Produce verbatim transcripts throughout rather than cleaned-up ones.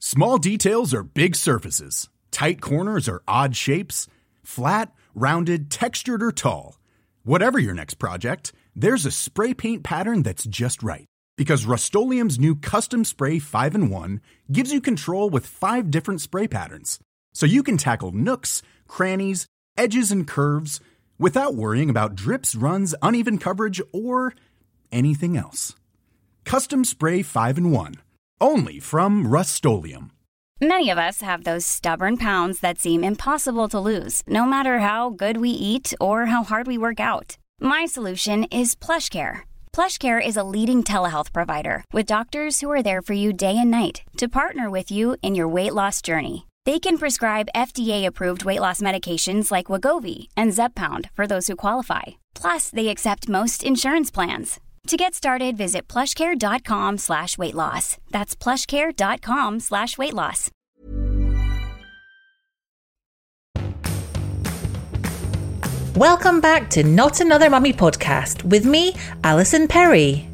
Small details or big surfaces, tight corners or odd shapes, flat, rounded, textured, or tall. Whatever your next project, there's a spray paint pattern that's just right. Because Rust-Oleum's new Custom Spray five in one gives you control with five different spray patterns. So you can tackle nooks, crannies, edges, and curves without worrying about drips, runs, uneven coverage, or anything else. Custom Spray five in one. Only from Rust-Oleum. Many of us have those stubborn pounds that seem impossible to lose, no matter how good we eat or how hard we work out. My solution is PlushCare. PlushCare is a leading telehealth provider with doctors who are there for you day and night to partner with you in your weight loss journey. They can prescribe F D A-approved weight loss medications like Wegovy and Zepbound for those who qualify. Plus, they accept most insurance plans. To get started, visit plushcare.com slash weight loss. That's plushcare.com slash weight loss. Welcome back to Not Another Mummy podcast with me, Alison Perry.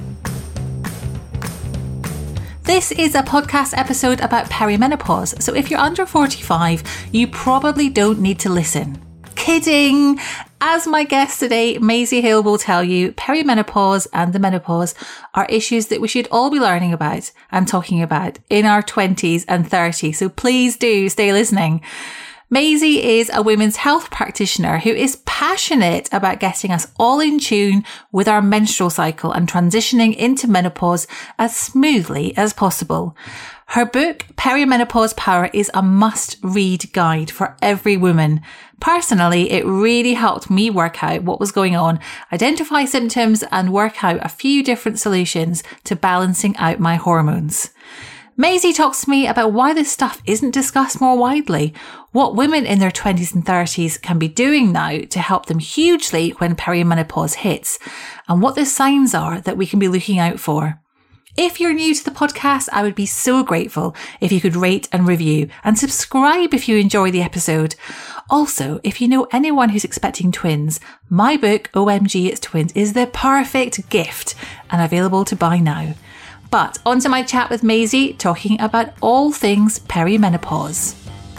This is a podcast episode about perimenopause, so if you're under forty-five, you probably don't need to listen. Kidding! As my guest today, Maisie Hill, will tell you, perimenopause and the menopause are issues that we should all be learning about and talking about in our twenties and thirties. So please do stay listening. Maisie is a women's health practitioner who is passionate about getting us all in tune with our menstrual cycle and transitioning into menopause as smoothly as possible. Her book, Perimenopause Power, is a must-read guide for every woman. Personally, it really helped me work out what was going on, identify symptoms, and work out a few different solutions to balancing out my hormones. Maisie talks to me about why this stuff isn't discussed more widely, what women in their twenties and thirties can be doing now to help them hugely when perimenopause hits, and what the signs are that we can be looking out for. If you're new to the podcast, I would be so grateful if you could rate and review and subscribe if you enjoy the episode. Also, if you know anyone who's expecting twins, my book, O M G It's Twins, is the perfect gift and available to buy now. But on to my chat with Maisie, talking about all things perimenopause.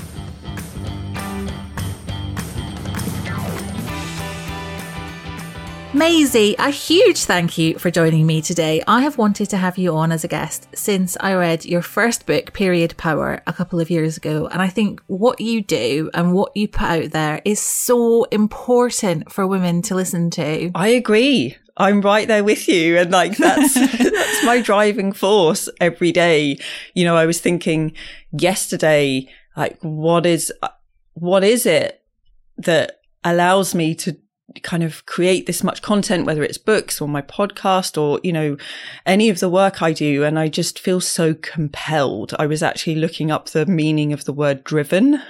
Maisie, a huge thank you for joining me today. I have wanted to have you on as a guest since I read your first book, Period Power, a couple of years ago. And I think what you do and what you put out there is so important for women to listen to. I agree. I'm right there with you. And like, that's, that's my driving force every day. You know, I was thinking yesterday, like, what is, what is it that allows me to kind of create this much content, whether it's books or my podcast or, you know, any of the work I do. And I just feel so compelled. I was actually looking up the meaning of the word driven.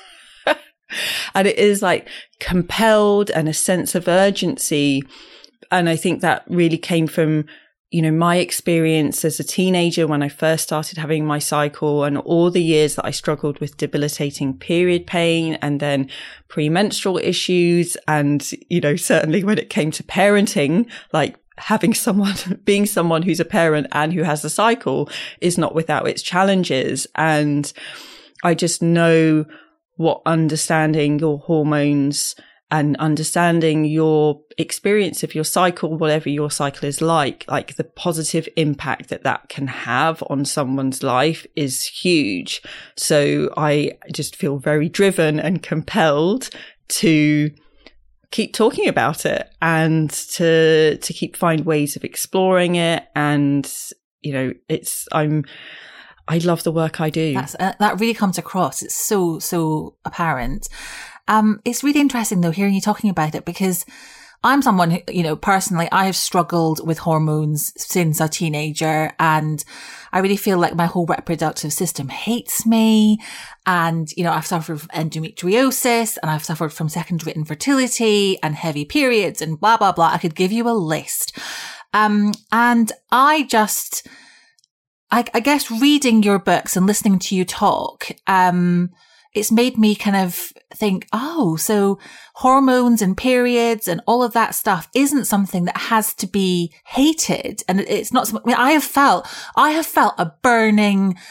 And it is like compelled and a sense of urgency. And I think that really came from, you know, my experience as a teenager when I first started having my cycle and all the years that I struggled with debilitating period pain and then premenstrual issues. And, you know, certainly when it came to parenting, like having someone, being someone who's a parent and who has a cycle is not without its challenges. And I just know what understanding your hormones and understanding your experience of your cycle, whatever your cycle is like, like the positive impact that that can have on someone's life is huge. So I just feel very driven and compelled to keep talking about it and to, to keep find ways of exploring it. And, you know, it's, I'm, I love the work I do. That's, uh, that really comes across. It's so, so apparent. Um, it's really interesting though, hearing you talking about it, because I'm someone who, you know, personally, I have struggled with hormones since a teenager, and I really feel like my whole reproductive system hates me. And, you know, I've suffered from endometriosis, and I've suffered from secondary infertility and heavy periods and blah, blah, blah. I could give you a list. Um, and I just, I, I guess reading your books and listening to you talk, um, it's made me kind of think, oh, so hormones and periods and all of that stuff isn't something that has to be hated. And it's not something, I mean, I have felt, I have felt a burning,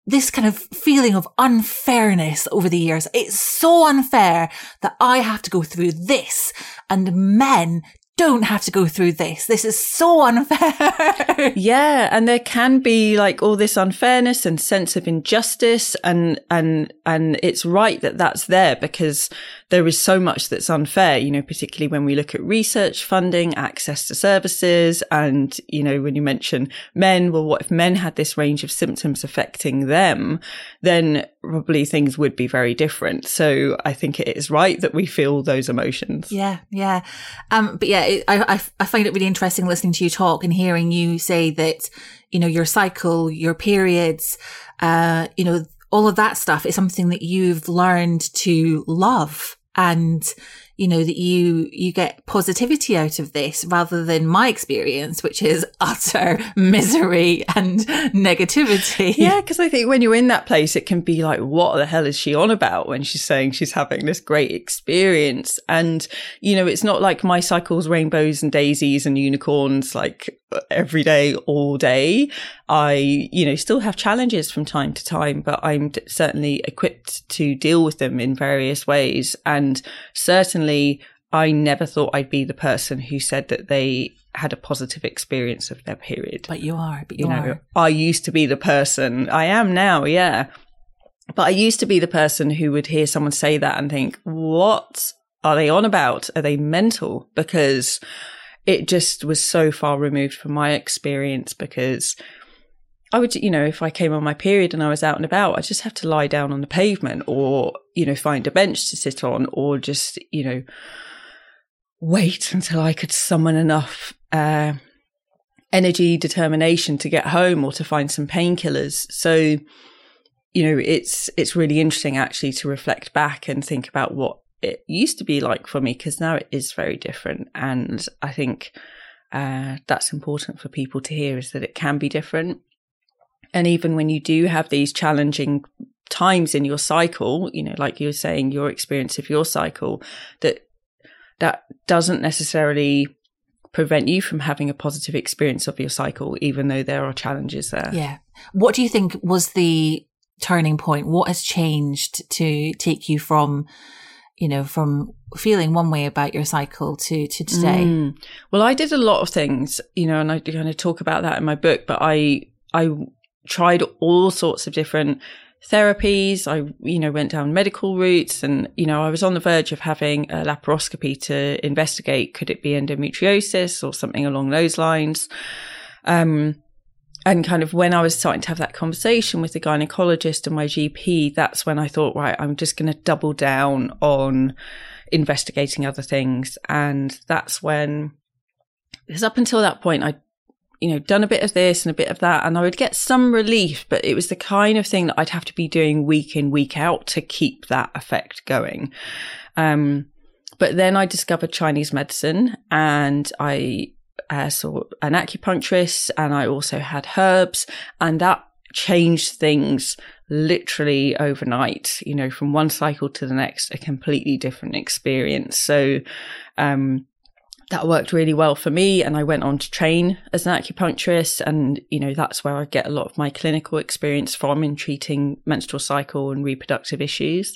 this kind of feeling of unfairness over the years. It's so unfair that I have to go through this and men don't have to go through this. This is so unfair. Yeah. And there can be like all this unfairness and sense of injustice. And, and, and it's right that that's there because there is so much that's unfair, you know, particularly when we look at research funding, access to services. And, you know, when you mention men, well, what if men had this range of symptoms affecting them? Then probably things would be very different. So I think it is right that we feel those emotions. Yeah. Yeah. Um, but yeah, it, I, I, I find it really interesting listening to you talk and hearing you say that, you know, your cycle, your periods, uh, you know, all of that stuff is something that you've learned to love. And, you know, that you, you get positivity out of this rather than my experience, which is utter misery and negativity. Yeah. Cause I think when you're in that place, it can be like, what the hell is she on about when she's saying she's having this great experience? And, you know, it's not like my cycle's rainbows and daisies and unicorns, like every day, all day. I, you know, still have challenges from time to time, but I'm d- certainly equipped to deal with them in various ways. And certainly I never thought I'd be the person who said that they had a positive experience of their period. But you are, but you, you know, are. I used to be the person, I am now, yeah. But I used to be the person who would hear someone say that and think, what are they on about? Are they mental? Because it just was so far removed from my experience, because I would, you know, if I came on my period and I was out and about, I'd just have to lie down on the pavement or, you know, find a bench to sit on or just, you know, wait until I could summon enough uh, energy, determination to get home or to find some painkillers. So, you know, it's, it's really interesting actually to reflect back and think about what it used to be like for me, because now it is very different. And I think uh, that's important for people to hear, is that it can be different. And even when you do have these challenging times in your cycle, you know, like you were saying, your experience of your cycle, that that doesn't necessarily prevent you from having a positive experience of your cycle, even though there are challenges there. Yeah. What do you think was the turning point? What has changed to take you from, you know, from feeling one way about your cycle to, to today? Mm. Well, I did a lot of things, you know, and I kind of talk about that in my book, but I, I tried all sorts of different therapies. I, you know, went down medical routes and, you know, I was on the verge of having a laparoscopy to investigate, could it be endometriosis or something along those lines? Um, and kind of when I was starting to have that conversation with the gynecologist and my G P, that's when I thought, right, I'm just going to double down on investigating other things. And that's when, because up until that point, I you know, done a bit of this and a bit of that, and I would get some relief, but it was the kind of thing that I'd have to be doing week in, week out to keep that effect going. Um, but then I discovered Chinese medicine, and I uh, saw an acupuncturist, and I also had herbs, and that changed things literally overnight, you know, from one cycle to the next, a completely different experience. So, um, that worked really well for me. And I went on to train as an acupuncturist. And, you know, that's where I get a lot of my clinical experience from in treating menstrual cycle and reproductive issues.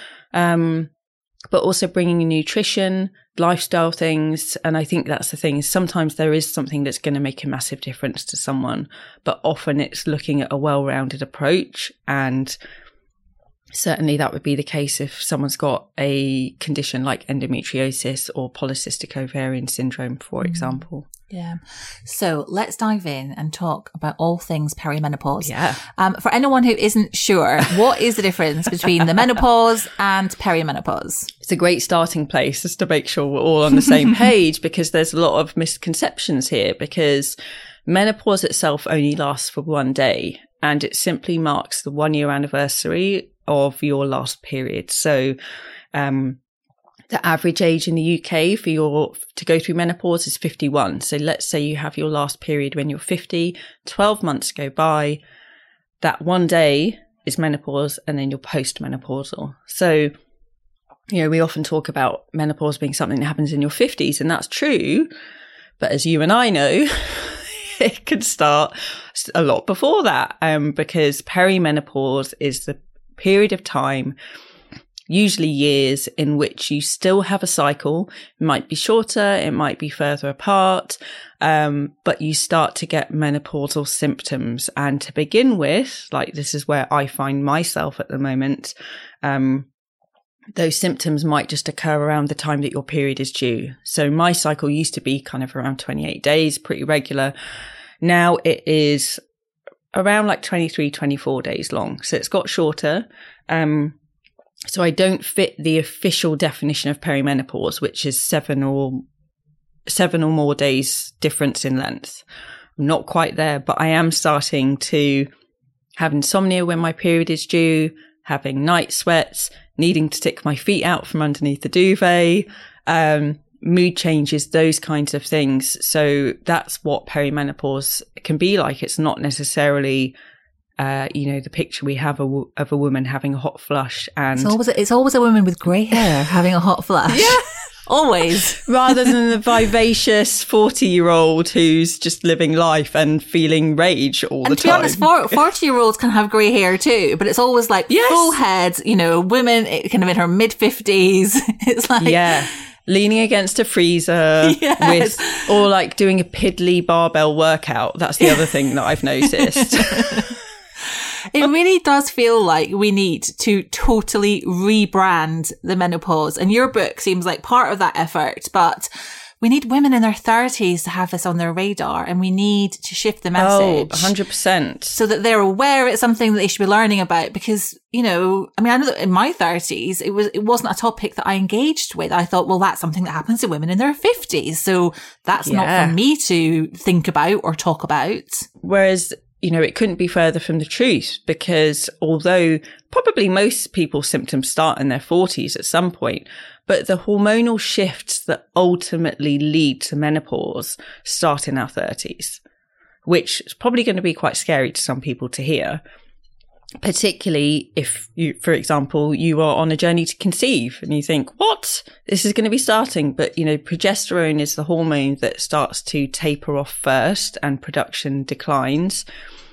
Um, but also bringing in nutrition, lifestyle things. And I think that's the thing, is sometimes there is something that's going to make a massive difference to someone, but often it's looking at a well-rounded approach. And certainly that would be the case if someone's got a condition like endometriosis or polycystic ovarian syndrome, for example. Yeah. So let's dive in and talk about all things perimenopause. Yeah. Um, for anyone who isn't sure, what is the difference between the menopause and perimenopause? It's a great starting place just to make sure we're all on the same page, because there's a lot of misconceptions here, because menopause itself only lasts for one day, and it simply marks the one year anniversary of your last period. So, um, the average age in the U K for your, to go through menopause is fifty-one. So let's say you have your last period when you're fifty, twelve months go by, that one day is menopause, and then you're postmenopausal. So, you know, we often talk about menopause being something that happens in your fifties, and that's true. But as you and I know, it can start a lot before that, um, because perimenopause is the period of time, usually years, in which you still have a cycle. It might be shorter, it might be further apart, um, but you start to get menopausal symptoms. And to begin with, like this is where I find myself at the moment, um, those symptoms might just occur around the time that your period is due. So my cycle used to be kind of around twenty-eight days, pretty regular. Now it is around like twenty-three, twenty-four days long. So it's got shorter. Um, So I don't fit the official definition of perimenopause, which is seven or seven or more days difference in length. I'm not quite there, but I am starting to have insomnia when my period is due, having night sweats, needing to stick my feet out from underneath the duvet, um, mood changes, those kinds of things. So that's what perimenopause can be like. It's not necessarily Uh, you know, the picture we have a w- of a woman having a hot flush, and It's always a, it's always a woman with grey hair having a hot flash. Yeah. Always. rather than the vivacious forty-year-old who's just living life and feeling rage all And the to be time. honest, forty-year-olds can have grey hair too, but it's always like Yes. full head, you know, women eh, kind of in her mid-fifties. It's like... Yeah. Leaning against a freezer Yes. with, or like doing a piddly barbell workout. That's the other thing that I've noticed. It really does feel like we need to totally rebrand the menopause. And your book seems like part of that effort, but we need women in their thirties to have this on their radar, and we need to shift the message. Oh, one hundred percent. So that they're aware it's something that they should be learning about, because, you know, I mean, I know that in my thirties, it was, it wasn't a topic that I engaged with. I thought, well, that's something that happens to women in their fifties. So that's Yeah. not for me to think about or talk about. Whereas, you know, it couldn't be further from the truth, because although probably most people's symptoms start in their forties at some point, but the hormonal shifts that ultimately lead to menopause start in our thirties, which is probably going to be quite scary to some people to hear, particularly if you, for example, you are on a journey to conceive and you think, what? This is going to be starting. But, you know, progesterone is the hormone that starts to taper off first and production declines.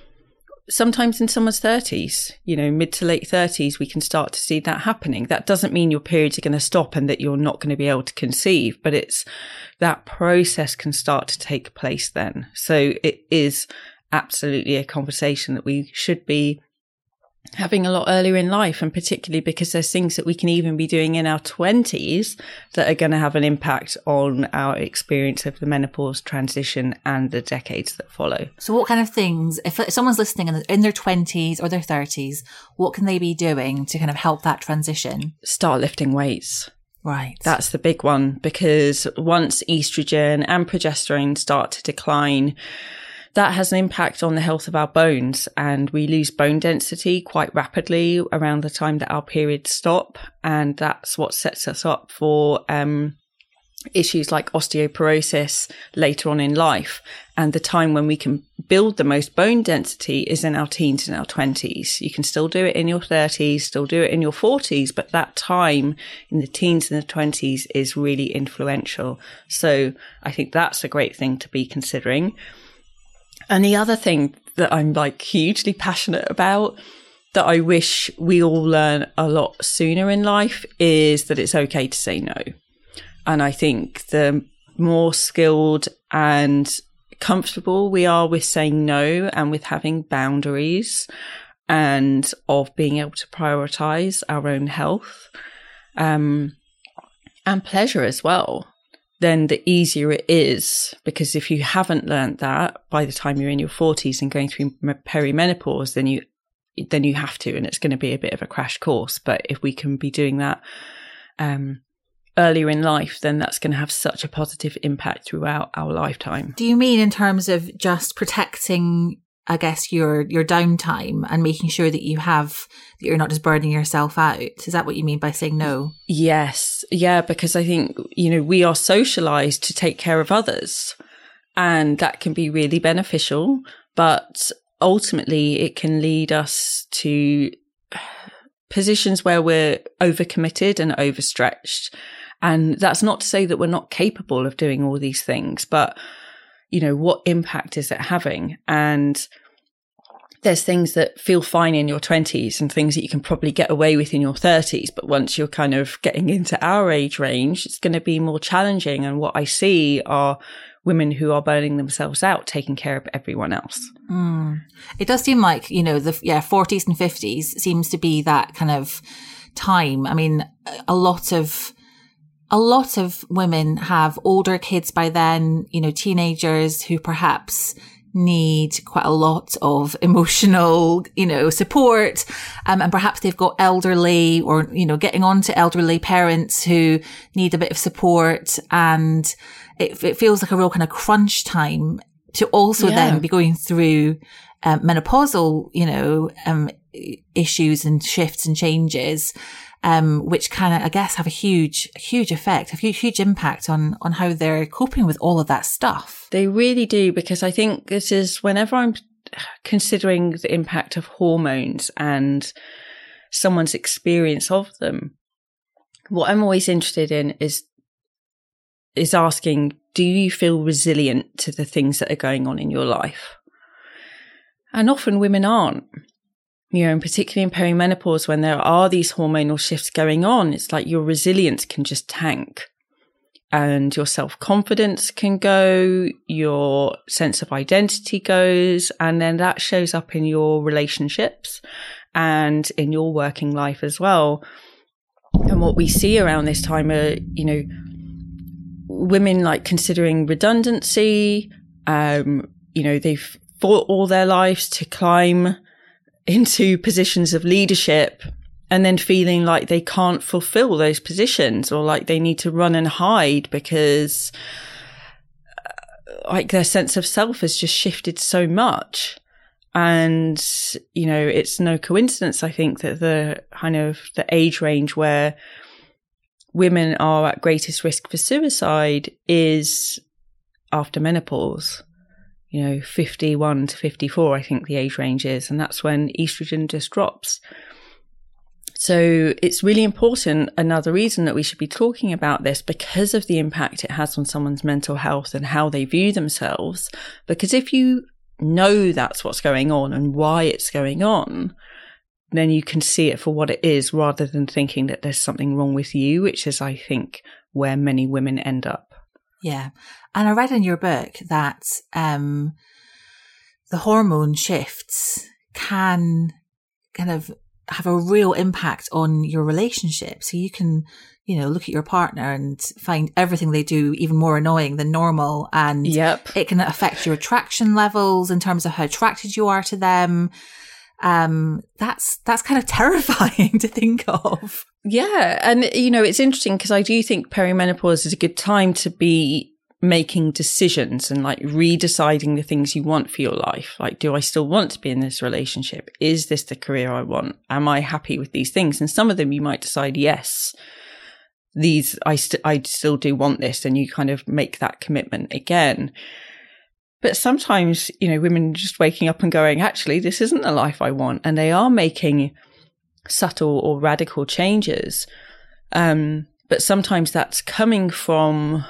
Sometimes in someone's thirties, you know, mid to late thirties, we can start to see that happening. That doesn't mean your periods are going to stop and that you're not going to be able to conceive, but it's that process can start to take place then. So it is absolutely a conversation that we should be having a lot earlier in life, and particularly because there's things that we can even be doing in our twenties that are going to have an impact on our experience of the menopause transition and the decades that follow. So what kind of things, if someone's listening in, in their twenties or their thirties, what can they be doing to kind of help that transition? Start lifting weights. Right. That's the big one, because once estrogen and progesterone start to decline, that has an impact on the health of our bones, and we lose bone density quite rapidly around the time that our periods stop. And that's what sets us up for um, issues like osteoporosis later on in life. And the time when we can build the most bone density is in our teens and our twenties. You can still do it in your thirties, still do it in your forties, but that time in the teens and the twenties is really influential. So I think that's a great thing to be considering. And the other thing that I'm like hugely passionate about, that I wish we all learn a lot sooner in life, is that it's okay to say no. And I think the more skilled and comfortable we are with saying no and with having boundaries and of being able to prioritize our own health um, and pleasure as well, then the easier it is. Because if you haven't learned that by the time you're in your forties and going through perimenopause, then you then you have to, and it's going to be a bit of a crash course. But if we can be doing that um, earlier in life, then that's going to have such a positive impact throughout our lifetime. Do you mean in terms of just protecting, I guess, your your downtime and making sure that you have, that you're not just burning yourself out? Is that what you mean by saying no? Yes. Yeah, because I think, you know, we are socialized to take care of others, and that can be really beneficial, but ultimately it can lead us to positions where we're overcommitted and overstretched. And that's not to say that we're not capable of doing all these things, but you know, what impact is it having? And there's things that feel fine in your twenties and things that you can probably get away with in your thirties. But once you're kind of getting into our age range, it's going to be more challenging. And what I see are women who are burning themselves out, taking care of everyone else. Mm. It does seem like, you know, the yeah forties and fifties seems to be that kind of time. I mean, a lot of a lot of women have older kids by then, you know, teenagers who perhaps need quite a lot of emotional, you know, support. Um, and perhaps they've got elderly or, you know, getting on to elderly parents who need a bit of support. And it, it feels like a real kind of crunch time to also yeah. then be going through um, menopausal, you know, um, issues and shifts and changes. Um, which kind of, I guess, have a huge, huge effect, a huge, huge impact on, on how they're coping with all of that stuff. They really do, because I think this is whenever I'm considering the impact of hormones and someone's experience of them, what I'm always interested in is, is asking, do you feel resilient to the things that are going on in your life? And often women aren't. You know, and particularly in perimenopause, when there are these hormonal shifts going on, it's like your resilience can just tank and your self-confidence can go, your sense of identity goes, and then that shows up in your relationships and in your working life as well. And what we see around this time are, you know, women like considering redundancy, um, you know, they've fought all their lives to climb into positions of leadership and then feeling like they can't fulfill those positions, or like they need to run and hide because uh, like their sense of self has just shifted so much. And, you know, it's no coincidence, I think, that the kind of the age range where women are at greatest risk for suicide is after menopause. You know, fifty-one to fifty-four, I think the age range is, and that's when estrogen just drops. So it's really important, another reason that we should be talking about this, because of the impact it has on someone's mental health and how they view themselves. Because if you know that's what's going on and why it's going on, then you can see it for what it is, rather than thinking that there's something wrong with you, which is, I think, where many women end up. Yeah. And I read in your book that um, the hormone shifts can kind of have a real impact on your relationship. So you can, you know, look at your partner and find everything they do even more annoying than normal. And yep. it can affect your attraction levels in terms of how attracted you are to them. Um, that's, that's kind of terrifying to think of. Yeah. And, you know, it's interesting because I do think perimenopause is a good time to be making decisions and like redeciding the things you want for your life. Like, do I still want to be in this relationship? Is this the career I want? Am I happy with these things? And some of them you might decide, yes, these, I, st- I still do want this. And you kind of make that commitment again. But sometimes, you know, women just waking up and going, actually, this isn't the life I want. And they are making subtle or radical changes. Um, but sometimes that's coming from,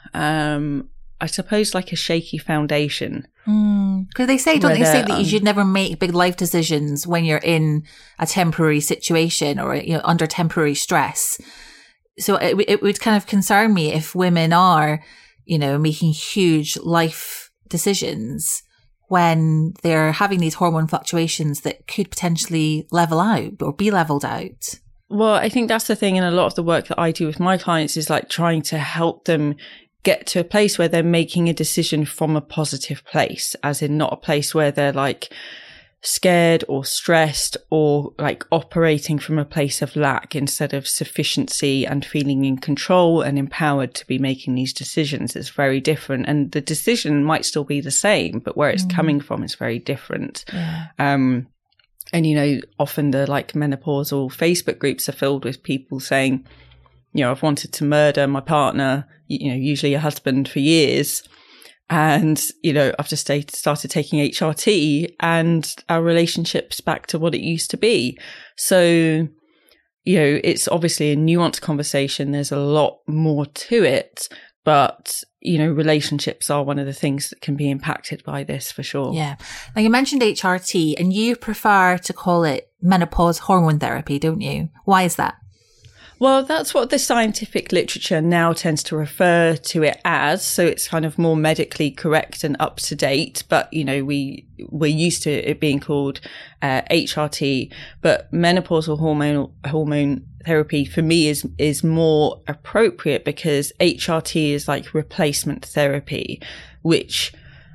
um, I suppose, like a shaky foundation. Because mm. they say, don't they say that um, you should never make big life decisions when you're in a temporary situation or, you know, under temporary stress. So it, it would kind of concern me if women are, you know, making huge life decisions when they're having these hormone fluctuations that could potentially level out or be leveled out. Well, I think that's the thing. And a lot of the work that I do with my clients is like trying to help them get to a place where they're making a decision from a positive place, as in not a place where they're like scared or stressed or like operating from a place of lack instead of sufficiency and feeling in control and empowered to be making these decisions. Is very different. And the decision might still be the same, but where it's mm. coming from is very different. Yeah. Um, and, you know, often the like menopausal Facebook groups are filled with people saying, you know, I've wanted to murder my partner, you know, usually a husband, for years. And, you know, I've just started taking H R T and our relationship's back to what it used to be. So, you know, it's obviously a nuanced conversation. There's a lot more to it, But, you know, relationships are one of the things that can be impacted by this for sure. Yeah. Now you mentioned H R T and you prefer to call it menopause hormone therapy, don't you? Why is that? Well, that's what the scientific literature now tends to refer to it as. So it's kind of more medically correct and up to date. But, you know, we, we're used to it being called uh, H R T. But menopausal hormone, hormone therapy for me is, is more appropriate because H R T is like replacement therapy, which,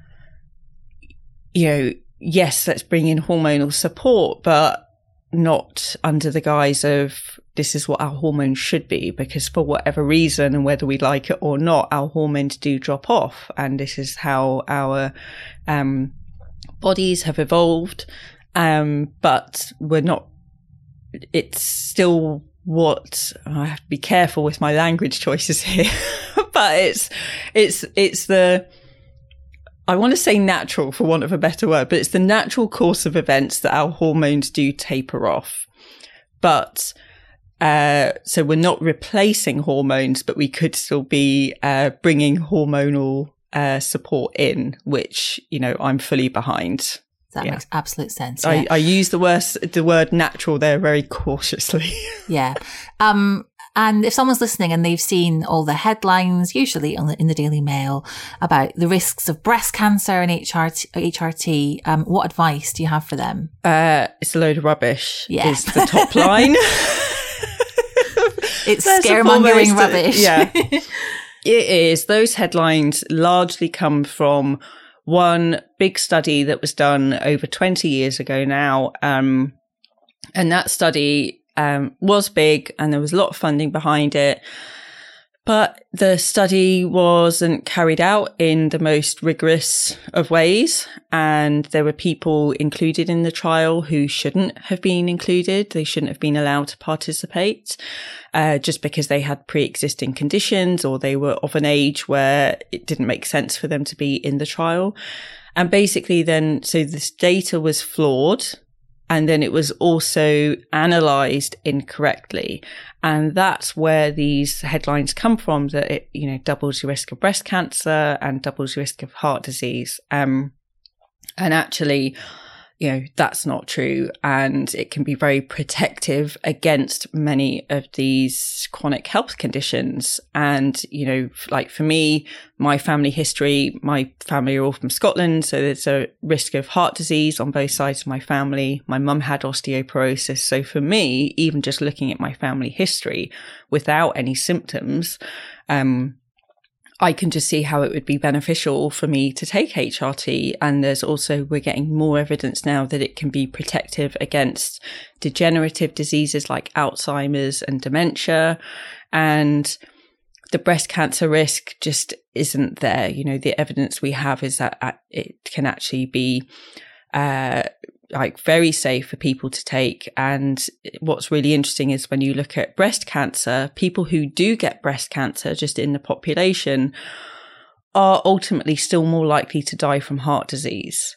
you know, yes, let's bring in hormonal support, but not under the guise of this is what our hormones should be, because for whatever reason, and whether we like it or not, our hormones do drop off. And this is how our um, bodies have evolved. Um, but we're not, it's still what, I have to be careful with my language choices here, but it's, it's, it's the, I want to say natural for want of a better word, but it's the natural course of events that our hormones do taper off. But Uh, so we're not replacing hormones, but we could still be uh, bringing hormonal uh, support in, which, you know, I'm fully behind. That yeah. makes absolute sense. Yeah. I, I use the word, the word natural there very cautiously. Yeah. Um, and if someone's listening and they've seen all the headlines, usually on the, in the Daily Mail, about the risks of breast cancer and H R T, H R T, um, what advice do you have for them? Uh, it's a load of rubbish. Yeah. Is the top line. It's scaremongering rubbish. Yeah, it is. Those headlines largely come from one big study that was done over twenty years ago now. Um, and that study um, was big and there was a lot of funding behind it. But the study wasn't carried out in the most rigorous of ways. And there were people included in the trial who shouldn't have been included. They shouldn't have been allowed to participate uh, just because they had pre-existing conditions or they were of an age where it didn't make sense for them to be in the trial. And basically then, so this data was flawed. And then it was also analysed incorrectly. And that's where these headlines come from, that it, you know, doubles your risk of breast cancer and doubles your risk of heart disease. Um, and actually, you know, that's not true. And it can be very protective against many of these chronic health conditions. And, you know, like for me, my family history, my family are all from Scotland. So there's a risk of heart disease on both sides of my family. My mum had osteoporosis. So for me, even just looking at my family history without any symptoms, um, I can just see how it would be beneficial for me to take H R T. And there's also, we're getting more evidence now that it can be protective against degenerative diseases like Alzheimer's and dementia. And the breast cancer risk just isn't there. You know, the evidence we have is that it can actually be, uh, like very safe for people to take. And what's really interesting is when you look at breast cancer, people who do get breast cancer just in the population are ultimately still more likely to die from heart disease.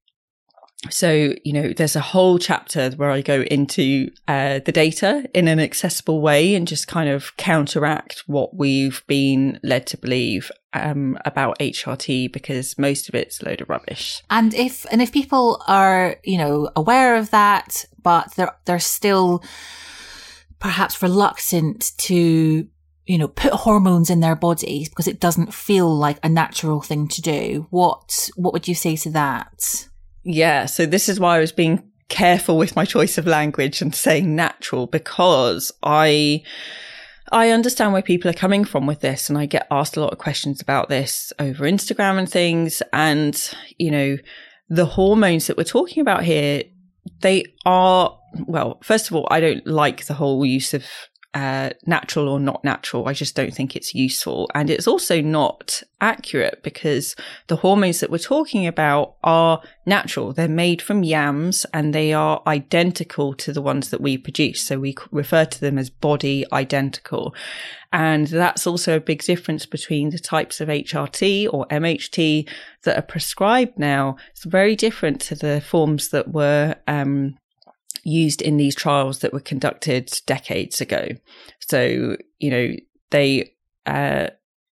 So, you know, there's a whole chapter where I go into uh, the data in an accessible way and just kind of counteract what we've been led to believe um, about H R T, because most of it's a load of rubbish. And if and if people are, you know, aware of that, but they're they're still perhaps reluctant to, you know, put hormones in their bodies because it doesn't feel like a natural thing to do, what what would you say to that? Yeah, so this is why I was being careful with my choice of language and saying natural, because I I understand where people are coming from with this, and I get asked a lot of questions about this over Instagram and things. And, you know, the hormones that we're talking about here, they are, well, first of all, I don't like the whole use of Uh, natural or not natural. I just don't think it's useful. And it's also not accurate, because the hormones that we're talking about are natural. They're made from yams and they are identical to the ones that we produce. So we refer to them as body identical. And that's also a big difference between the types of H R T or M H T that are prescribed now. It's very different to the forms that were, um, used in these trials that were conducted decades ago. So, you know, they, uh,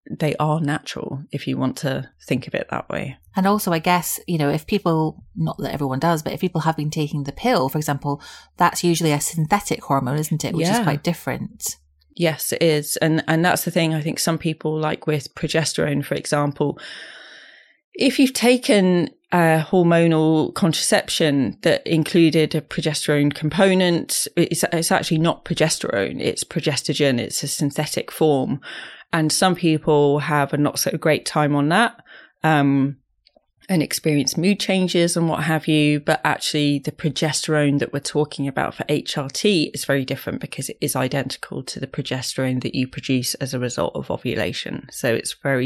they are natural if you want to think of it that way. And also, I guess, you know, if people, not that everyone does, but if people have been taking the pill, for example, that's usually a synthetic hormone, isn't it? Which yeah. is quite different. Yes, it is. And and that's the thing. I think some people, like with progesterone, for example, if you've taken a hormonal contraception that included a progesterone component, it's, it's actually not progesterone, it's progestogen, it's a synthetic form. And some people have a not so great time on that um, and experience mood changes and what have you. But actually the progesterone that we're talking about for H R T is very different because it is identical to the progesterone that you produce as a result of ovulation. So it's very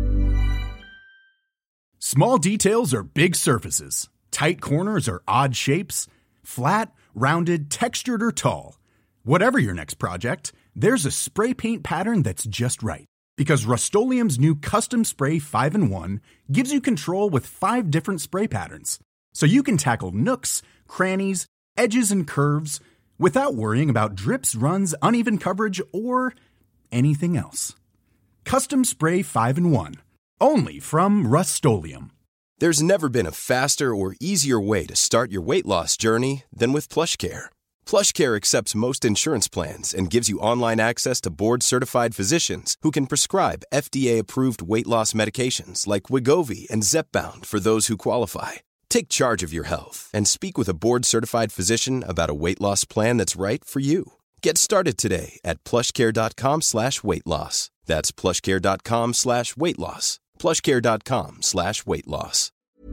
Small details are big surfaces. Tight corners are odd shapes. Flat, rounded, textured, or tall. Whatever your next project, there's a spray paint pattern that's just right. Because Rust-Oleum's new Custom Spray five in one gives you control with five different spray patterns. So you can tackle nooks, crannies, edges, and curves without worrying about drips, runs, uneven coverage, or anything else. Custom Spray five in one. Only from Rust-Oleum. There's never been a faster or easier way to start your weight loss journey than with PlushCare. PlushCare accepts most insurance plans and gives you online access to board-certified physicians who can prescribe F D A-approved weight loss medications like Wegovy and Zepbound for those who qualify. Take charge of your health and speak with a board-certified physician about a weight loss plan that's right for you. Get started today at plushcare.com slash weight loss. That's plushcare.com slash weight loss. plushcare.com slash weight loss.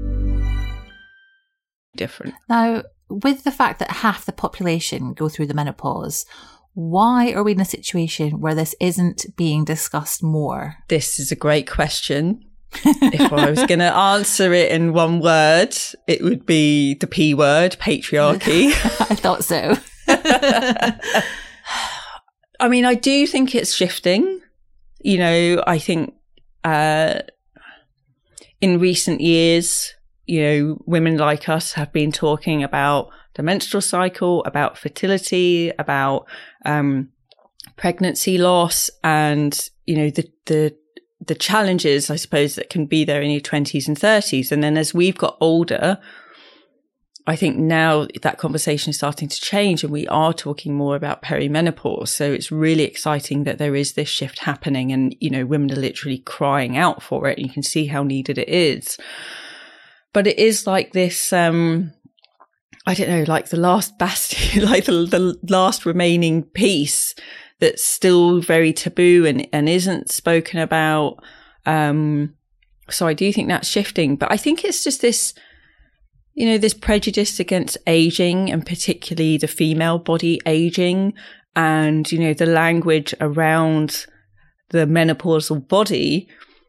Different. Now, with the fact that half the population go through the menopause, why are we in a situation where this isn't being discussed more? This is a great question. If I was going to answer it in one word, it would be the P word, patriarchy. I thought so. I mean, I do think it's shifting. You know, I think uh, in recent years, you know, women like us have been talking about the menstrual cycle, about fertility, about um, pregnancy loss, and, you know, the, the, the challenges, I suppose, that can be there in your twenties and thirties. And then as we've got older, I think now that conversation is starting to change and we are talking more about perimenopause. So it's really exciting that there is this shift happening and, you know, women are literally crying out for it. You can see how needed it is. But it is like this, um, I don't know, like the last bastion, like the, the last remaining piece that's still very taboo and, and isn't spoken about. Um, so I do think that's shifting. But I think it's just this, you know, this prejudice against aging and particularly the female body aging and, you know, the language around the menopausal body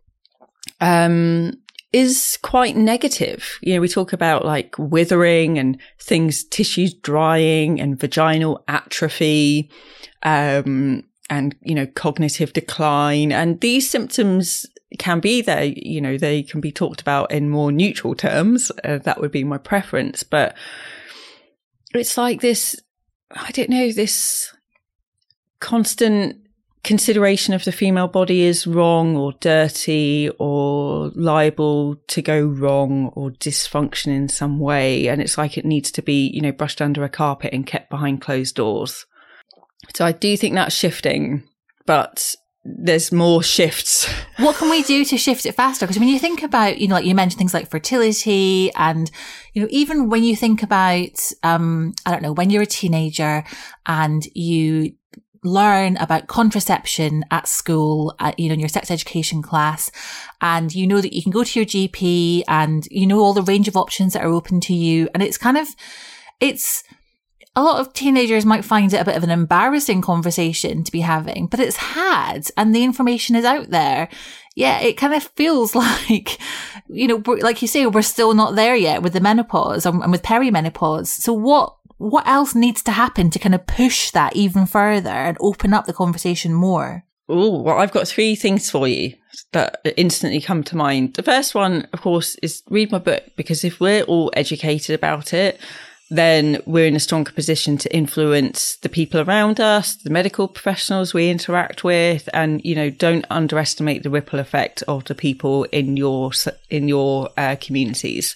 um, is quite negative. You know, we talk about like withering and things, tissues drying and vaginal atrophy um, and, you know, cognitive decline. And these symptoms can be there, you know, they can be talked about in more neutral terms. Uh, that would be my preference. But it's like this, I don't know, this constant consideration of the female body is wrong or dirty or liable to go wrong or dysfunction in some way. And it's like it needs to be, you know, brushed under a carpet and kept behind closed doors. So I do think that's shifting, but there's more shifts. What can we do to shift it faster? Because when you think about, you know, like you mentioned things like fertility and, you know, even when you think about, um, I don't know, when you're a teenager and you learn about contraception at school, at, you know, in your sex education class, and you know that you can go to your G P and you know all the range of options that are open to you. And it's kind of, it's, a lot of teenagers might find it a bit of an embarrassing conversation to be having, but it's had and the information is out there. Yeah, it kind of feels like, you know, like you say, we're still not there yet with the menopause and with perimenopause. So what, what else needs to happen to kind of push that even further and open up the conversation more? Oh, well, I've got three things for you that instantly come to mind. The first one, of course, is read my book, because if we're all educated about it, then we're in a stronger position to influence the people around us, the medical professionals we interact with, and, you know, don't underestimate the ripple effect of the people in your, in your uh, communities.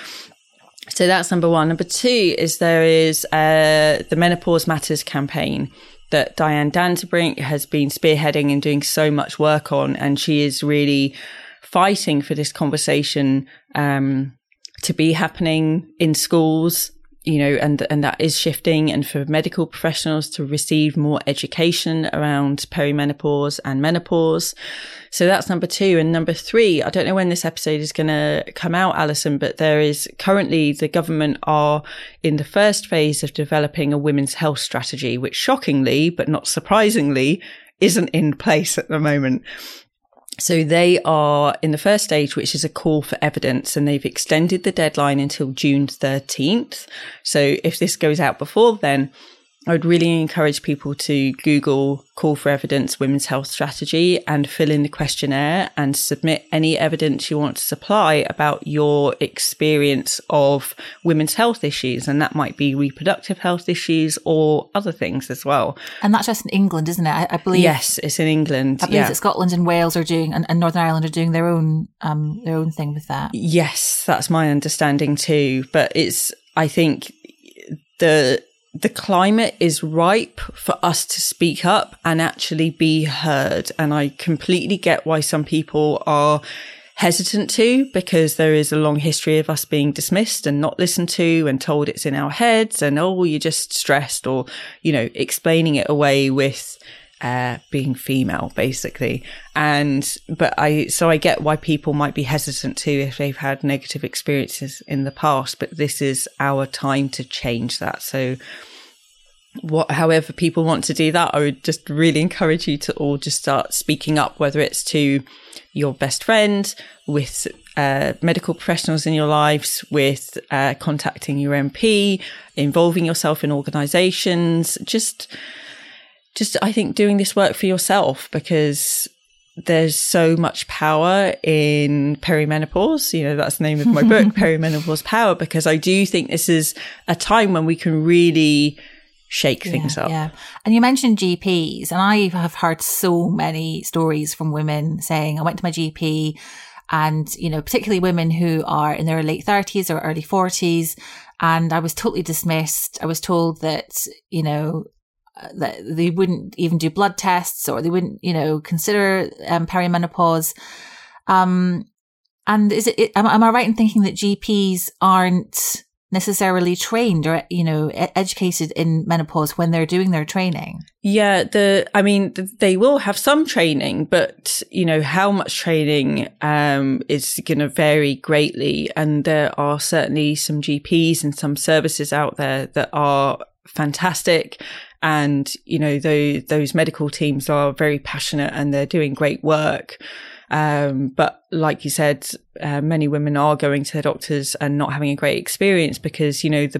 So that's number one. Number two is there is uh, the Menopause Matters campaign that Diane Danzebrink has been spearheading and doing so much work on. And she is really fighting for this conversation um, to be happening in schools, you know, and, and that is shifting, and for medical professionals to receive more education around perimenopause and menopause. So that's number two. And number three, I don't know when this episode is going to come out, Alison, but there is currently the government are in the first phase of developing a women's health strategy, which shockingly, but not surprisingly, isn't in place at the moment. So they are in the first stage, which is a call for evidence, and they've extended the deadline until June thirteenth. So if this goes out before then, I would really encourage people to Google Call for Evidence Women's Health Strategy and fill in the questionnaire and submit any evidence you want to supply about your experience of women's health issues. And that might be reproductive health issues or other things as well. And that's just in England, isn't it? I, I believe. Yes, it's in England. I believe yeah. that Scotland and Wales are doing, and, and Northern Ireland are doing their own, um, their own thing with that. Yes, that's my understanding too. But it's, I think the, the climate is ripe for us to speak up and actually be heard. And I completely get why some people are hesitant to, because there is a long history of us being dismissed and not listened to and told it's in our heads and, oh, you're just stressed, or, you know, explaining it away with uh, being female, basically. And, but I, so I get why people might be hesitant to if they've had negative experiences in the past, but this is our time to change that. So what, however people want to do that, I would just really encourage you to all just start speaking up, whether it's to your best friend, with uh, medical professionals in your lives, with uh, contacting your M P, involving yourself in organisations, just, just, I think doing this work for yourself, because there's so much power in perimenopause. You know, that's the name of my book, Perimenopause Power, because I do think this is a time when we can really shake things yeah, up. Yeah. And you mentioned G Ps, and I have heard so many stories from women saying, I went to my G P, and, you know, particularly women who are in their late thirties or early forties, and I was totally dismissed. I was told that, you know, that they wouldn't even do blood tests, or they wouldn't, you know, consider um, perimenopause. Um, and is it, am, am I right in thinking that G Ps aren't necessarily trained or, you know, educated in menopause when they're doing their training? Yeah, the, I mean, they will have some training, but, you know, how much training um, is going to vary greatly. And there are certainly some G Ps and some services out there that are fantastic. And, you know, those, those medical teams are very passionate and they're doing great work. Um, but like you said, uh, many women are going to their doctors and not having a great experience because, you know, the,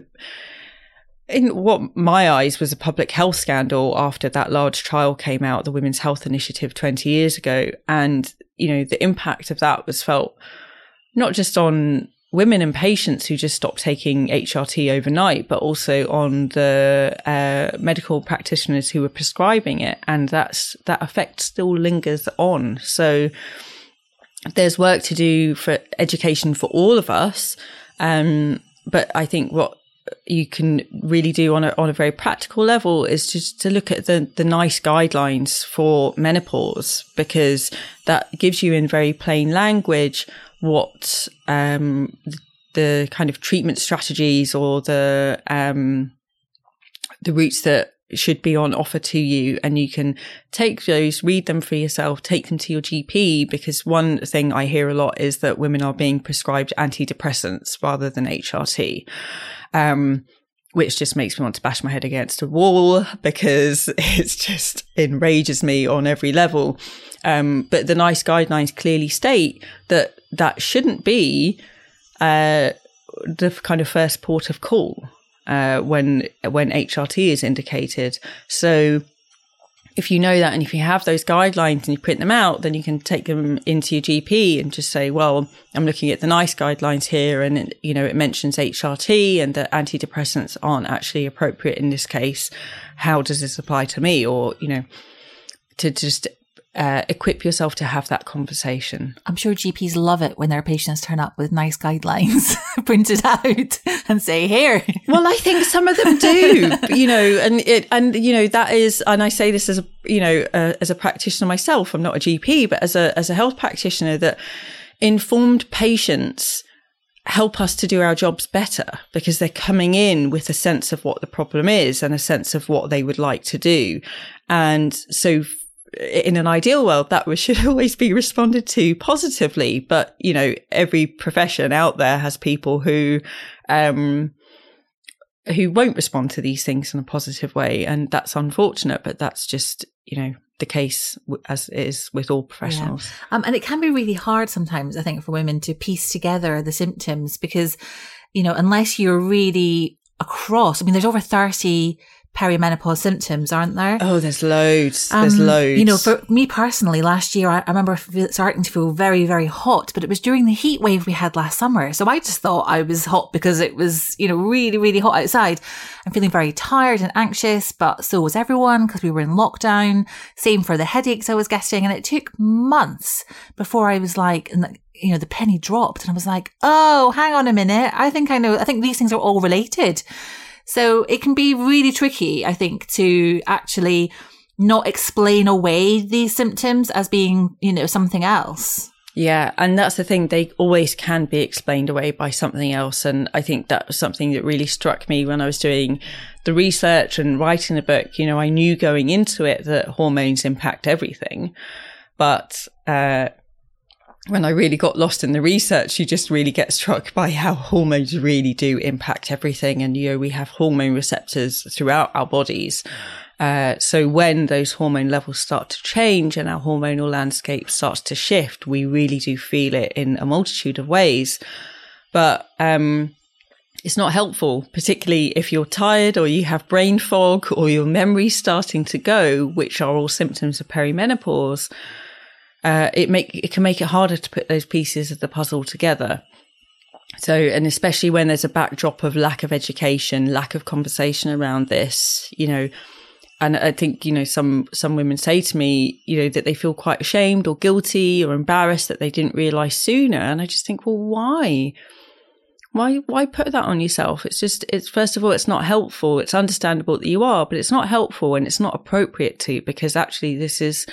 in what my eyes was a public health scandal after that large trial came out, the Women's Health Initiative twenty years ago. And, you know, the impact of that was felt not just on women and patients who just stopped taking H R T overnight, but also on the uh, medical practitioners who were prescribing it. And that's, that effect still lingers on. So there's work to do for education for all of us. Um, but I think what you can really do on a, on a very practical level is just to look at the, the NICE guidelines for menopause, because that gives you in very plain language what um, the kind of treatment strategies or the um, the routes that should be on offer to you. And you can take those, read them for yourself, take them to your G P, because one thing I hear a lot is that women are being prescribed antidepressants rather than H R T, um, which just makes me want to bash my head against a wall because it's just enrages me on every level. Um, but the NICE guidelines clearly state that that shouldn't be uh, the kind of first port of call uh, when when H R T is indicated. So if you know that, and if you have those guidelines and you print them out, then you can take them into your G P and just say, well, I'm looking at the NICE guidelines here, and it, you know, it mentions H R T and that antidepressants aren't actually appropriate in this case. How does this apply to me? Or, you know, to just uh, equip yourself to have that conversation. I'm sure G Ps love it when their patients turn up with NICE guidelines printed out and say, here. Well, I think some of them do, you know, and it, and, you know, that is, and I say this as a, you know, uh, as a practitioner myself, I'm not a G P, but as a, as a health practitioner, that informed patients help us to do our jobs better because they're coming in with a sense of what the problem is and a sense of what they would like to do. And so in an ideal world, that should always be responded to positively. But, you know, every profession out there has people who, um, who won't respond to these things in a positive way. And that's unfortunate, but that's just, you know, the case as it is with all professionals. Yeah. Um, and it can be really hard sometimes, I think, for women to piece together the symptoms because, you know, unless you're really across, I mean, there's over thirty perimenopause symptoms, aren't there? Oh, there's loads. Um, there's loads. You know, for me personally, last year, I, I remember starting to feel very, very hot, but it was during the heat wave we had last summer. So I just thought I was hot because it was, you know, really, really hot outside. I'm feeling very tired and anxious, but so was everyone because we were in lockdown. Same for the headaches I was getting. And it took months before I was like, you know, the penny dropped and I was like, oh, hang on a minute. I think I know. I think these things are all related. So it can be really tricky, I think, to actually not explain away these symptoms as being, you know, something else. Yeah. And that's the thing. They always can be explained away by something else. And I think that was something that really struck me when I was doing the research and writing the book. You know, I knew going into it that hormones impact everything. But, uh, when I really got lost in the research, you just really get struck by how hormones really do impact everything. And, you know, we have hormone receptors throughout our bodies. Uh, so when those hormone levels start to change and our hormonal landscape starts to shift, we really do feel it in a multitude of ways. But, um, it's not helpful, particularly if you're tired or you have brain fog or your memory's starting to go, which are all symptoms of perimenopause. Uh, it make it can make it harder to put those pieces of the puzzle together. So, and especially when there's a backdrop of lack of education, lack of conversation around this, you know, and I think, you know, some, some women say to me, you know, that they feel quite ashamed or guilty or embarrassed that they didn't realize sooner. And I just think, well, why? Why, why put that on yourself? It's just, it's first of all, it's not helpful. It's understandable that you are, but it's not helpful and it's not appropriate to, because actually this is,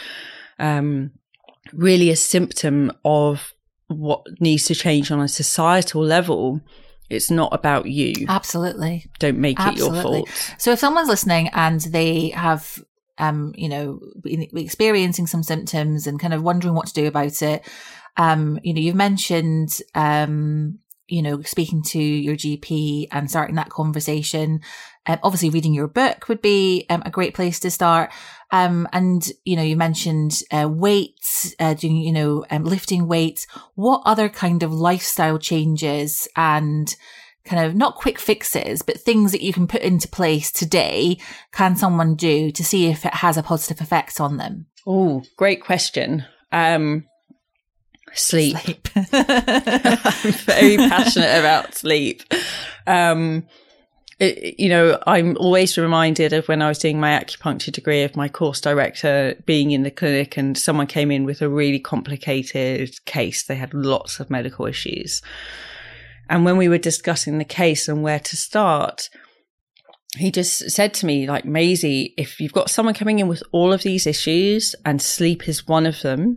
um, really a symptom of what needs to change on a societal level. It's not about you. Absolutely. Don't make Absolutely. it your fault. So if someone's listening and they have, um, you know, been experiencing some symptoms and kind of wondering what to do about it, um, you know, you've mentioned, um, you know, speaking to your G P and starting that conversation. Um, obviously, reading your book would be um, a great place to start. Um, and, you know, you mentioned uh, weights, uh, doing, you know, um, lifting weights. What other kind of lifestyle changes and kind of not quick fixes, but things that you can put into place today can someone do to see if it has a positive effect on them? Oh, great question. Um, sleep. sleep. I'm very passionate about sleep. Um, It, you know, I'm always reminded of when I was doing my acupuncture degree of my course director being in the clinic and someone came in with a really complicated case. They had lots of medical issues. And when we were discussing the case and where to start, he just said to me, like, Maisie, if you've got someone coming in with all of these issues and sleep is one of them,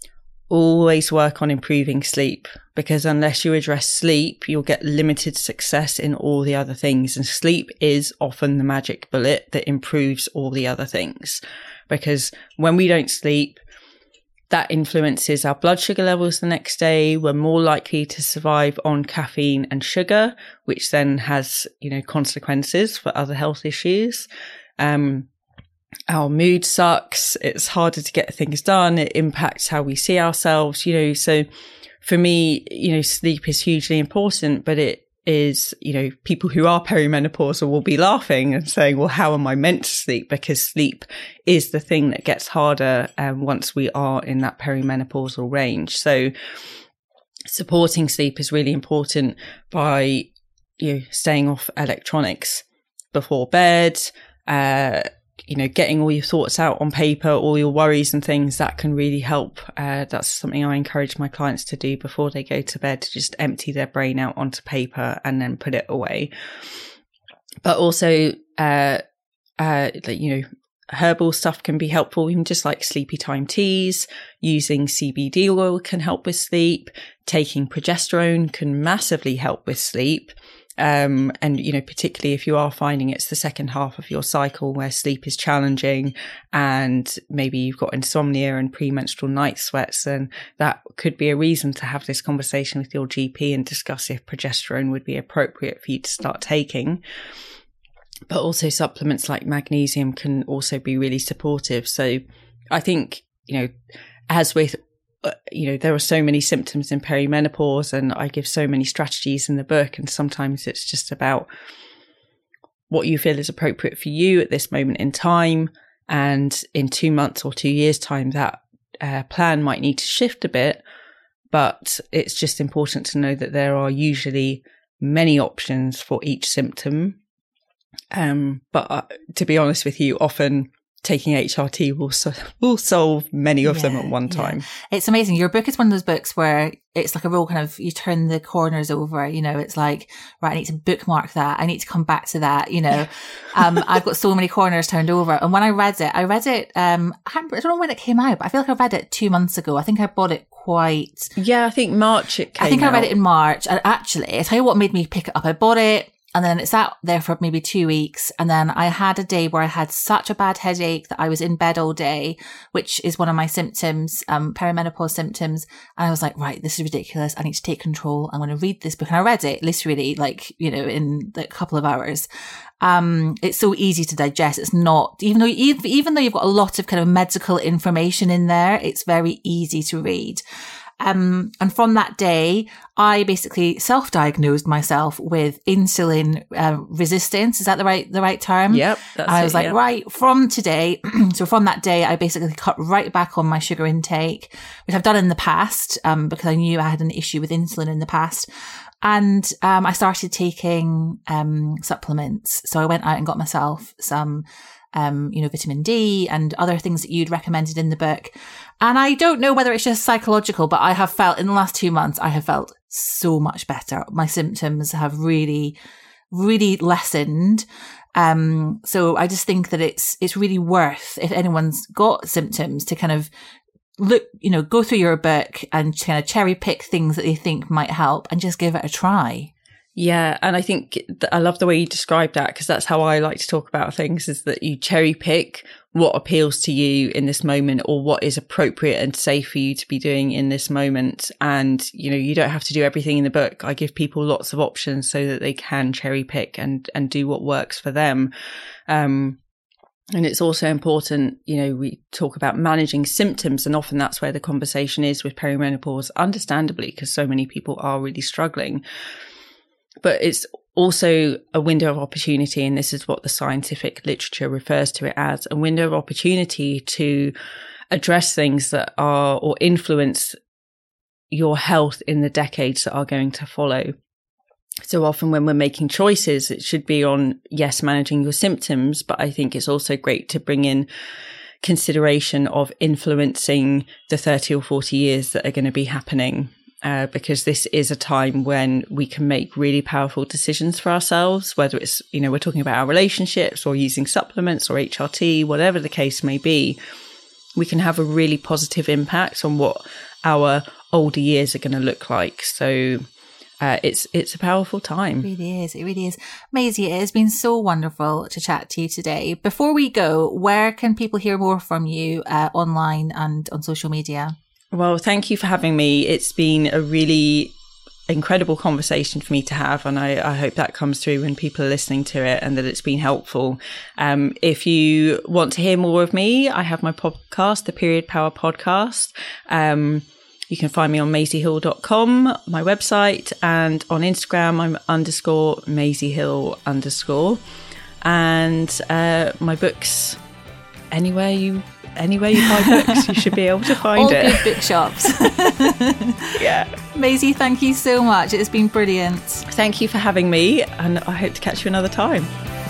always work on improving sleep, because unless you address sleep, you'll get limited success in all the other things. And sleep is often the magic bullet that improves all the other things, because when we don't sleep, that influences our blood sugar levels the next day. We're more likely to survive on caffeine and sugar, which then has, you know, consequences for other health issues. Um, Our mood sucks. It's harder to get things done. It impacts how we see ourselves, you know. So for me, you know, sleep is hugely important, but it, is, you know, people who are perimenopausal will be laughing and saying, well, how am I meant to sleep? Because sleep is the thing that gets harder um, once we are in that perimenopausal range. So supporting sleep is really important by, you know, staying off electronics before bed, uh, you know, getting all your thoughts out on paper, all your worries and things. That can really help. Uh, that's something I encourage my clients to do before they go to bed, to just empty their brain out onto paper and then put it away. But also, uh, uh, you know, herbal stuff can be helpful, even just like sleepy time teas. Using C B D oil can help with sleep. Taking progesterone can massively help with sleep. Um, and, you know, particularly if you are finding it's the second half of your cycle where sleep is challenging and maybe you've got insomnia and premenstrual night sweats, then that could be a reason to have this conversation with your G P and discuss if progesterone would be appropriate for you to start taking. But also supplements like magnesium can also be really supportive. So I think, you know, as with you know, there are so many symptoms in perimenopause, and I give so many strategies in the book. And sometimes it's just about what you feel is appropriate for you at this moment in time. And in two months or two years' time, that uh, plan might need to shift a bit. But it's just important to know that there are usually many options for each symptom. Um, but uh, to be honest with you, often taking H R T will so- will solve many of yeah, them at one time. Yeah. It's amazing. Your book is one of those books where it's like a real kind of, you turn the corners over, you know, it's like, right, I need to bookmark that. I need to come back to that, you know. um, I've got so many corners turned over. And when I read it, I read it, um, I, I don't know when it came out, but I feel like I read it two months ago. I think I bought it quite... Yeah, I think March it came out. I think out. I read it in March. And actually, I tell you what made me pick it up. I bought it, and then it sat there for maybe two weeks. And then I had a day where I had such a bad headache that I was in bed all day, which is one of my symptoms, um, perimenopause symptoms. And I was like, right, this is ridiculous. I need to take control. I'm going to read this book. And I read it literally like, you know, in a couple of hours. Um, it's so easy to digest. It's not, even though, even though you've got a lot of kind of medical information in there, it's very easy to read. Um, and from that day, I basically self-diagnosed myself with insulin uh, resistance. Is that the right the right term? Yep. That's I was it, like, yep. right, from today. So from that day, I basically cut right back on my sugar intake, which I've done in the past, um, because I knew I had an issue with insulin in the past. And um, I started taking um, supplements. So I went out and got myself some Um, you know, vitamin D and other things that you'd recommended in the book. And I don't know whether it's just psychological, but I have felt in the last two months, I have felt so much better. My symptoms have really, really lessened. Um, so I just think that it's, it's really worth, if anyone's got symptoms, to kind of look, you know, go through your book and kind of cherry pick things that they think might help and just give it a try. Yeah. And I think th- I love the way you described that, because that's how I like to talk about things, is that you cherry pick what appeals to you in this moment, or what is appropriate and safe for you to be doing in this moment. And, you know, you don't have to do everything in the book. I give people lots of options so that they can cherry pick and, and do what works for them. Um, And it's also important, you know, we talk about managing symptoms, and often that's where the conversation is with perimenopause, understandably, because so many people are really struggling. But it's also a window of opportunity, and this is what the scientific literature refers to it as, a window of opportunity to address things that are, or influence your health in the decades that are going to follow. So often when we're making choices, it should be on, yes, managing your symptoms, but I think it's also great to bring in consideration of influencing the thirty or forty years that are going to be happening. Uh, because this is a time when we can make really powerful decisions for ourselves, whether it's, you know, we're talking about our relationships or using supplements or H R T, whatever the case may be. We can have a really positive impact on what our older years are going to look like. So uh, it's it's a powerful time. It really is. It really is. Maisie, it has been so wonderful to chat to you today. Before we go, where can people hear more from you uh, online and on social media? Well, thank you for having me. It's been a really incredible conversation for me to have, and I, I hope that comes through when people are listening to it, and that it's been helpful. Um, if you want to hear more of me, I have my podcast, the Period Power Podcast. Um, You can find me on Maisie Hill dot com, my website, and on Instagram, I'm underscore Maisie Hill underscore. And uh, my books, anywhere you anywhere you buy books, you should be able to find All it. All good bookshops. Yeah. Maisie, thank you so much. It's been brilliant. Thank you for having me, and I hope to catch you another time.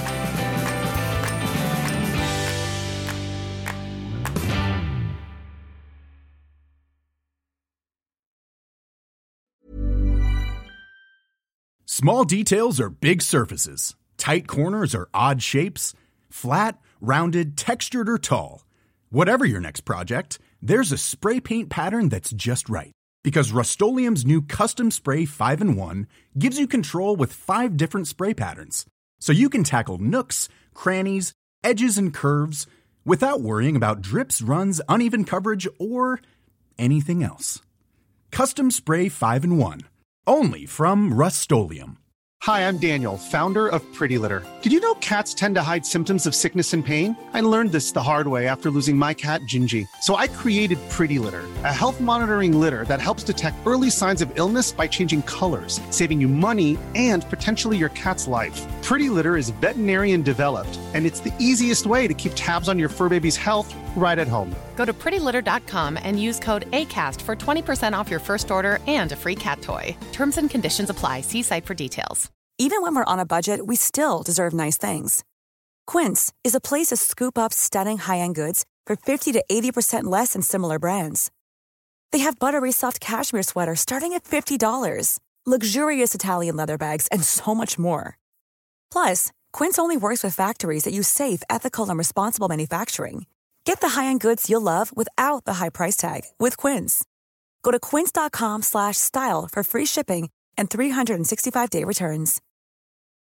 Small details are big surfaces. Tight corners are odd shapes. Flat, rounded, textured, or tall. Whatever your next project, there's a spray paint pattern that's just right. Because Rust-Oleum's new Custom Spray five in one gives you control with five different spray patterns. So you can tackle nooks, crannies, edges, and curves without worrying about drips, runs, uneven coverage, or anything else. Custom Spray five in one. Only from Rust-Oleum. Hi, I'm Daniel, founder of Pretty Litter. Did you know cats tend to hide symptoms of sickness and pain? I learned this the hard way after losing my cat, Gingy. So I created Pretty Litter, a health monitoring litter that helps detect early signs of illness by changing colors, saving you money and potentially your cat's life. Pretty Litter is veterinarian developed, and it's the easiest way to keep tabs on your fur baby's health right at home. Go to pretty litter dot com and use code ACAST for twenty percent off your first order and a free cat toy. Terms and conditions apply. See site for details. Even when we're on a budget, we still deserve nice things. Quince is a place to scoop up stunning high-end goods for fifty to eighty percent less than similar brands. They have buttery soft cashmere sweaters starting at fifty dollars, luxurious Italian leather bags, and so much more. Plus, Quince only works with factories that use safe, ethical, and responsible manufacturing. Get the high-end goods you'll love without the high price tag with Quince. Go to quince dot com slash style for free shipping and three sixty-five day returns.